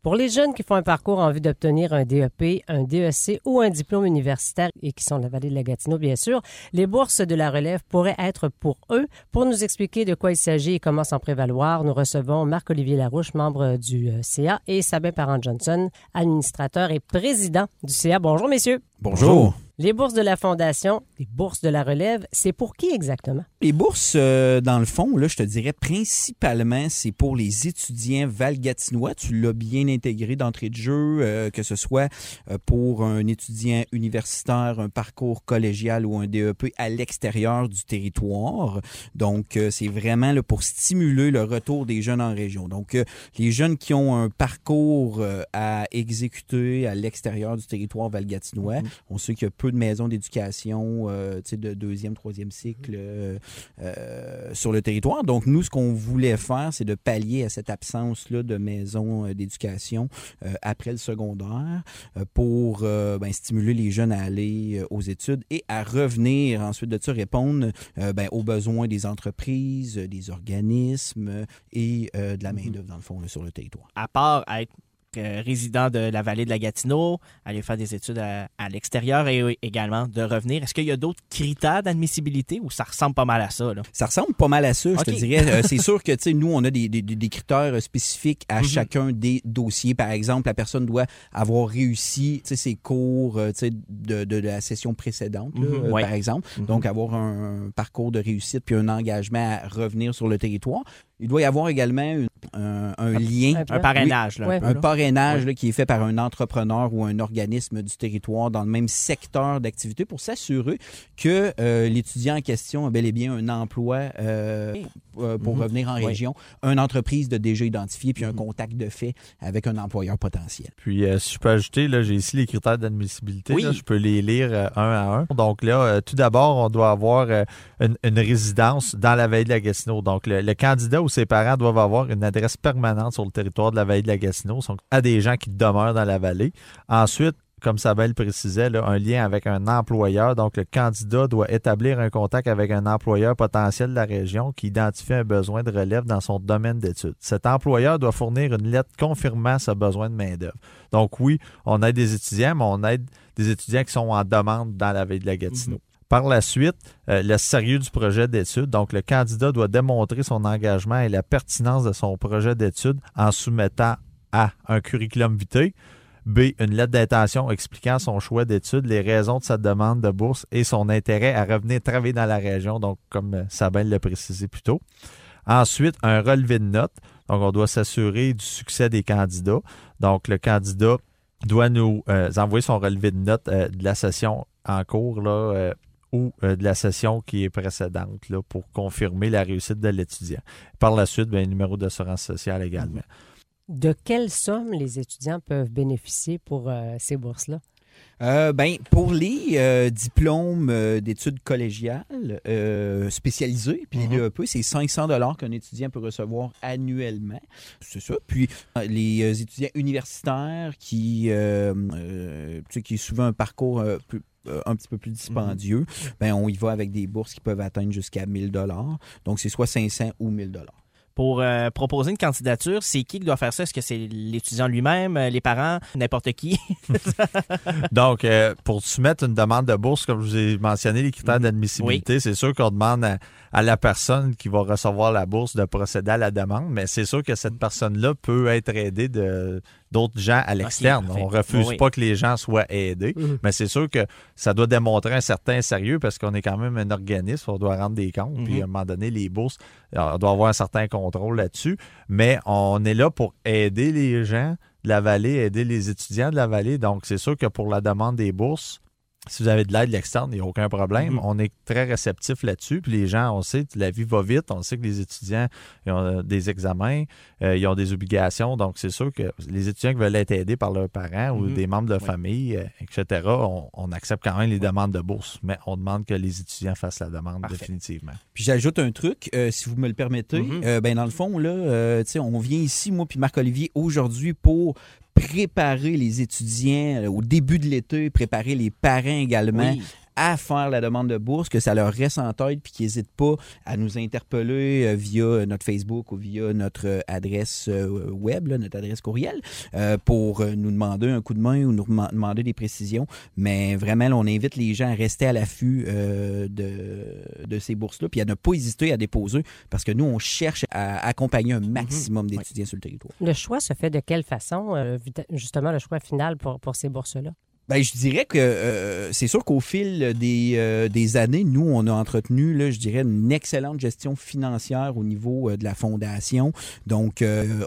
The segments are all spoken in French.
Pour les jeunes qui font un parcours en vue d'obtenir un DEP, un DEC ou un diplôme universitaire et qui sont de la vallée de la Gatineau, bien sûr, les bourses de la relève pourraient être pour eux. Pour nous expliquer de quoi il s'agit et comment s'en prévaloir, nous recevons Marc-Olivier Larouche, membre du CA, et Sabin Parent-Johnson, administrateur et président du CA. Bonjour, messieurs. Bonjour. Les bourses de la Fondation, les bourses de la relève, c'est pour qui exactement? Les bourses, dans le fond, là, je te dirais principalement, c'est pour les étudiants valgatinois. Tu l'as bien intégré d'entrée de jeu, que ce soit pour un étudiant universitaire, un parcours collégial ou un DEP à l'extérieur du territoire. Donc, c'est vraiment là, pour stimuler le retour des jeunes en région. Donc, les jeunes qui ont un parcours à exécuter à l'extérieur du territoire valgatinois, on sait qu'il y a peu de maisons d'éducation de deuxième, troisième cycle sur le territoire. Donc, nous, ce qu'on voulait faire, c'est de pallier à cette absence-là de maisons d'éducation après le secondaire pour stimuler les jeunes à aller aux études et à revenir ensuite de ça, répondre aux besoins des entreprises, des organismes et de la main-d'œuvre, dans le fond, là, sur le territoire. À part être résident de la vallée de la Gatineau, aller faire des études à l'extérieur et également de revenir. Est-ce qu'il y a d'autres critères d'admissibilité ou ça ressemble pas mal à ça? Là? Ça ressemble pas mal à ça, je te dirais. C'est sûr que nous, on a des critères spécifiques à chacun des dossiers. Par exemple, la personne doit avoir réussi ses cours de la session précédente, par exemple. Donc, avoir un parcours de réussite puis un engagement à revenir sur le territoire. Il doit y avoir également un lien. Un parrainage. Oui, un parrainage là, qui est fait par un entrepreneur ou un organisme du territoire dans le même secteur d'activité pour s'assurer que l'étudiant en question a bel et bien un emploi pour revenir en région, une entreprise de déjà identifiée puis un contact de fait avec un employeur potentiel. Puis, si je peux ajouter, là, j'ai ici les critères d'admissibilité. Oui. Là, je peux les lire un à un. Donc là, tout d'abord, on doit avoir une résidence dans la vallée de la Gatineau. Donc, le candidat ou ses parents doivent avoir une adresse permanente sur le territoire de la vallée de la Gatineau. Ce sont à des gens qui demeurent dans la vallée. Ensuite, comme Sabin le précisait, là, un lien avec un employeur. Donc, le candidat doit établir un contact avec un employeur potentiel de la région qui identifie un besoin de relève dans son domaine d'études. Cet employeur doit fournir une lettre confirmant ce besoin de main-d'œuvre. Donc, oui, on aide des étudiants, mais on aide des étudiants qui sont en demande dans la vallée de la Gatineau. Par la suite, le sérieux du projet d'études. Donc, le candidat doit démontrer son engagement et la pertinence de son projet d'études en soumettant A, un curriculum vitae, B, une lettre d'intention expliquant son choix d'études, les raisons de sa demande de bourse et son intérêt à revenir travailler dans la région, donc comme Sabin l'a précisé plus tôt. Ensuite, un relevé de notes. Donc, on doit s'assurer du succès des candidats. Donc, le candidat doit nous envoyer son relevé de notes de la session en cours là, ou de la session qui est précédente là, pour confirmer la réussite de l'étudiant. Par la suite, un numéro d'assurance sociale également. De quelle somme les étudiants peuvent bénéficier pour ces bourses-là? Pour les diplômes d'études collégiales spécialisés, puis les DEP, c'est 500 $ qu'un étudiant peut recevoir annuellement. C'est ça. Puis les étudiants universitaires qui est souvent un parcours un petit peu plus dispendieux, on y va avec des bourses qui peuvent atteindre jusqu'à 1 000 $. Donc, c'est soit 500 ou 1 000 $. Pour proposer une candidature, c'est qui doit faire ça? Est-ce que c'est l'étudiant lui-même, les parents, n'importe qui? Donc, pour soumettre une demande de bourse, comme je vous ai mentionné, les critères d'admissibilité, c'est sûr qu'on demande à la personne qui va recevoir la bourse de procéder à la demande, mais c'est sûr que cette personne-là peut être aidée d'autres gens à l'externe. On ne refuse pas que les gens soient aidés, mais c'est sûr que ça doit démontrer un certain sérieux parce qu'on est quand même un organisme, on doit rendre des comptes, puis à un moment donné, les bourses, on doit avoir un certain contrôle là-dessus, mais on est là pour aider les gens de la vallée, aider les étudiants de la vallée. Donc, c'est sûr que pour la demande des bourses, si vous avez de l'aide externe, il n'y a aucun problème. On est très réceptif là-dessus. Puis les gens, on sait, la vie va vite. On sait que les étudiants ils ont des examens, ils ont des obligations. Donc, c'est sûr que les étudiants qui veulent être aidés par leurs parents ou des membres de famille, etc., on accepte quand même les demandes de bourse. Mais on demande que les étudiants fassent la demande définitivement. Puis j'ajoute un truc, si vous me le permettez. Dans le fond, là, on vient ici, moi puis Marc-Olivier, aujourd'hui pour préparer les étudiants au début de l'été, préparer les parents également à faire la demande de bourse, que ça leur reste en tête puis qu'ils n'hésitent pas à nous interpeller via notre Facebook ou via notre adresse web, là, notre adresse courriel, pour nous demander un coup de main ou nous demander des précisions. Mais vraiment, là, on invite les gens à rester à l'affût de ces bourses-là puis à ne pas hésiter à déposer parce que nous, on cherche à accompagner un maximum d'étudiants sur le territoire. Le choix se fait de quelle façon, justement, le choix final pour ces bourses-là? Ben, je dirais que c'est sûr qu'au fil des années, nous, on a entretenu, là, je dirais, une excellente gestion financière au niveau de la fondation. Donc,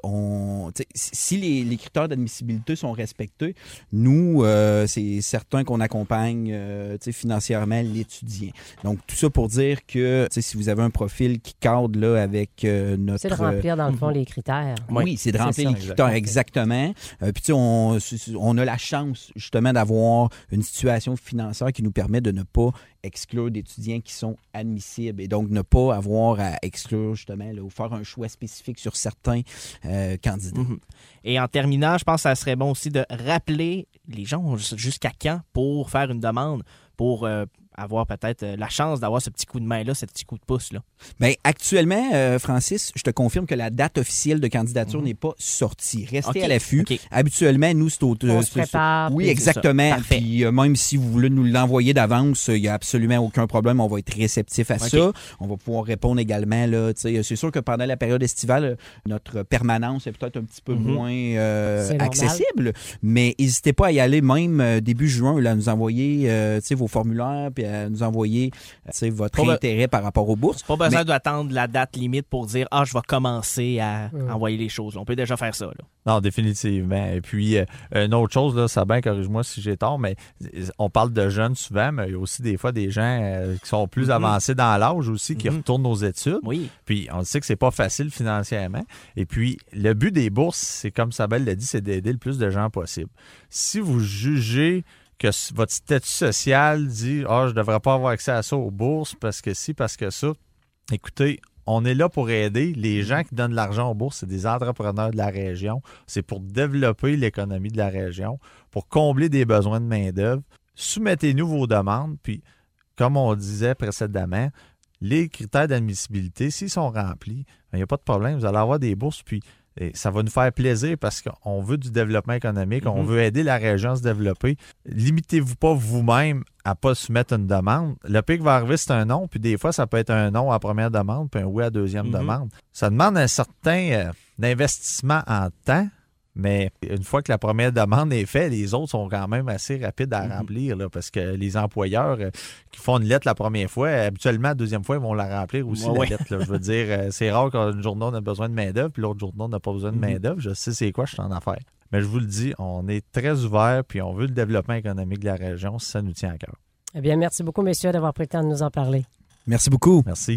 si les critères d'admissibilité sont respectés, nous, c'est certain qu'on accompagne financièrement l'étudiant. Donc, tout ça pour dire que si vous avez un profil qui cadre là, avec notre... C'est de remplir, dans le fond, les critères. Oui, c'est de remplir les critères, exactement. Puis, on a la chance, justement, d'avoir une situation financière qui nous permet de ne pas exclure d'étudiants qui sont admissibles et donc ne pas avoir à exclure justement là, ou faire un choix spécifique sur certains candidats. Et en terminant, je pense que ça serait bon aussi de rappeler les gens jusqu'à quand pour faire une demande, pour avoir peut-être la chance d'avoir ce petit coup de main-là, ce petit coup de pouce-là. Bien, actuellement, Francis, je te confirme que la date officielle de candidature n'est pas sortie. Restez à l'affût. Okay. Habituellement, nous, c'est au... On se prépare. Oui, exactement. Puis même si vous voulez nous l'envoyer d'avance, il n'y a absolument aucun problème. On va être réceptif à ça. On va pouvoir répondre également. Là, c'est sûr que pendant la période estivale, notre permanence est peut-être un petit peu moins accessible. Mais n'hésitez pas à y aller même début juin, là, à nous envoyer vos formulaires puis à nous envoyer votre intérêt par rapport aux bourses. Pas besoin d'attendre la date limite pour dire « Ah, je vais commencer à envoyer les choses ». On peut déjà faire ça. Là. Non, définitivement. Et puis, une autre chose, là, Sabin, corrige-moi si j'ai tort, mais on parle de jeunes souvent, mais il y a aussi des fois des gens qui sont plus avancés dans l'âge aussi, qui retournent aux études. Oui. Puis, on sait que c'est pas facile financièrement. Et puis, le but des bourses, c'est comme Sabelle l'a dit, c'est d'aider le plus de gens possible. Si vous jugez que votre statut social dit « Ah, je ne devrais pas avoir accès à ça aux bourses parce que ci, parce que ça », écoutez, on est là pour aider. Les gens qui donnent de l'argent aux bourses, c'est des entrepreneurs de la région. C'est pour développer l'économie de la région, pour combler des besoins de main-d'œuvre. Soumettez-nous vos demandes, puis comme on disait précédemment, les critères d'admissibilité, s'ils sont remplis, il n'y a pas de problème, vous allez avoir des bourses, puis et ça va nous faire plaisir parce qu'on veut du développement économique, on veut aider la région à se développer. Limitez-vous pas vous-même à ne pas soumettre une demande. Le pire qui va arriver, c'est un non, puis des fois, ça peut être un non à la première demande, puis un oui à la deuxième demande. Ça demande un certain investissement en temps, mais une fois que la première demande est faite, les autres sont quand même assez rapides à remplir là, parce que les employeurs qui font une lettre la première fois, habituellement, la deuxième fois, ils vont la remplir aussi, la lettre. Là. Je veux dire, c'est rare qu'une journée, on a besoin de main-d'œuvre, puis l'autre journée, on n'a pas besoin de main-d'œuvre. Je sais c'est quoi, je suis en affaires. Mais je vous le dis, on est très ouvert, puis on veut le développement économique de la région si ça nous tient à cœur. Eh bien, merci beaucoup, messieurs, d'avoir pris le temps de nous en parler. Merci beaucoup. Merci.